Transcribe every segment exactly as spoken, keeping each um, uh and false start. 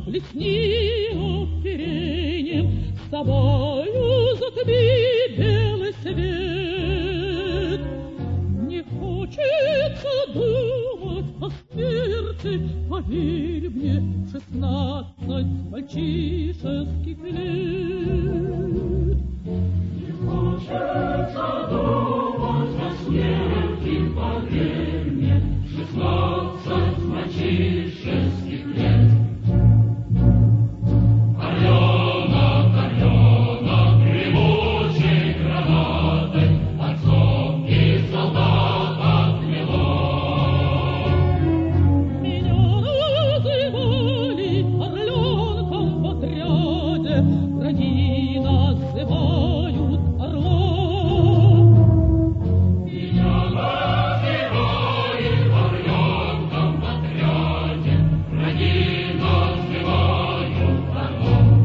Плесни оперением, с собою затми белый свет. Не хочется думать о смерти, поверь мне, шестнадцать мальчишеских лет. Не хочется думать о смерти, поверь мне, шестнадцать мальчишеских лет. Орленок, орленок, гремучей гранатой отцом и солдат отмело. Меня называли орленком в отряде, враги называют орлом. Меня называют орленком в отряде, враги называют орлом.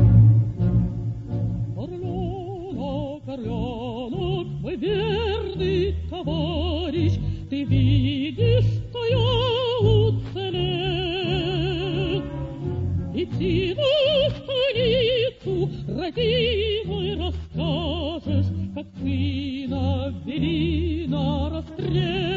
Орленок, орленок, мой верный товарищ, ты видишь, что я уцелел. Идти на станицу, родимой, расскажешь, как сына ввели на расстрел.